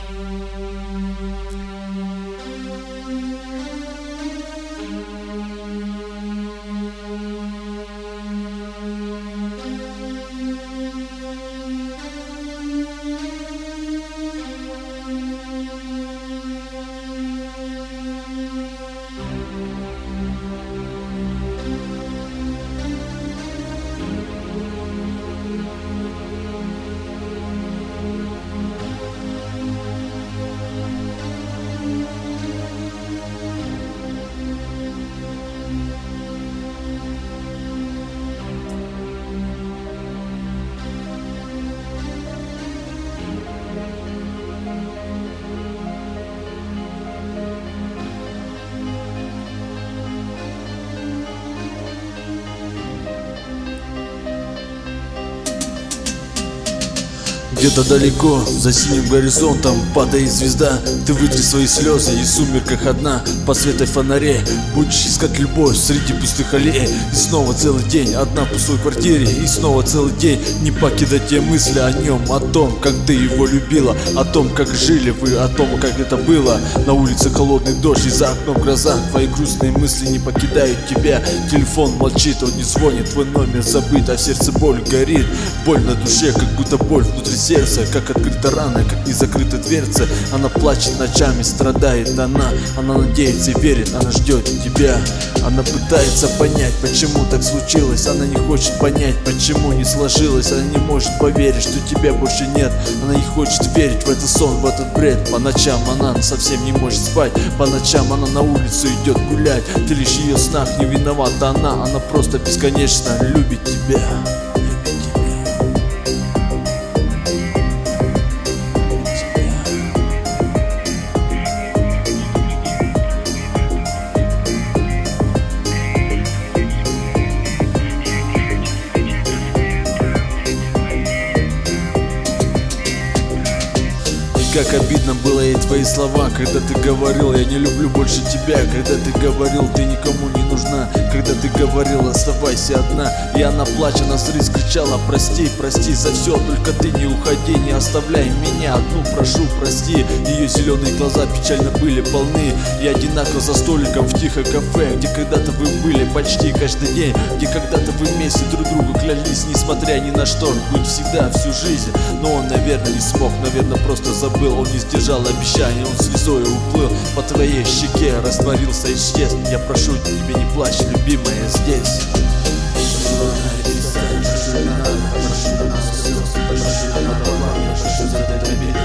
Где-то далеко, за синим горизонтом падает звезда. Ты вытри свои слезы и в сумерках одна, под светом фонарей будешь искать любовь среди пустых аллей. И снова целый день одна в пустой квартире, и снова целый день не покидать те мысли о нем, о том, как ты его любила, о том, как жили вы, о том, как это было. На улице холодный дождь и за окном гроза, твои грустные мысли не покидают тебя. Телефон молчит, он не звонит, твой номер забыт, а в сердце боль горит. Боль на душе, как будто боль внутри сердца, как открыта рана, как не закрыта дверца. Она плачет ночами, страдает она надеется и верит, она ждет тебя. Она пытается понять, почему так случилось. Она не хочет понять, почему не сложилось. Она не может поверить, что тебя больше нет. Она не хочет верить в этот сон, в этот бред. По ночам она совсем не может спать. По ночам она на улицу идет гулять. Ты лишь в ее снах, не виновата она просто бесконечно любит тебя. Как обидно было ей твои слова, когда ты говорил: я не люблю больше тебя. Когда ты говорил: ты никому не нужна. Когда ты говорил: оставайся одна. И она, плача на взрыв, кричала: прости, прости за все, только ты не уходи, не оставляй меня одну, прошу, прости. Ее зеленые глаза печально были полны. И одинаково за столиком в тихом кафе, где когда-то вы были почти каждый день, где когда-то вы вместе друг другу клялись, несмотря ни на что, быть всегда, всю жизнь. Но он, наверное, не смог, наверное, просто забыл. Он не сдержал обещания, он слезой уплыл по твоей щеке, растворился, исчез. Я прошу тебя, не плачь, любимая, здесь. Прошу за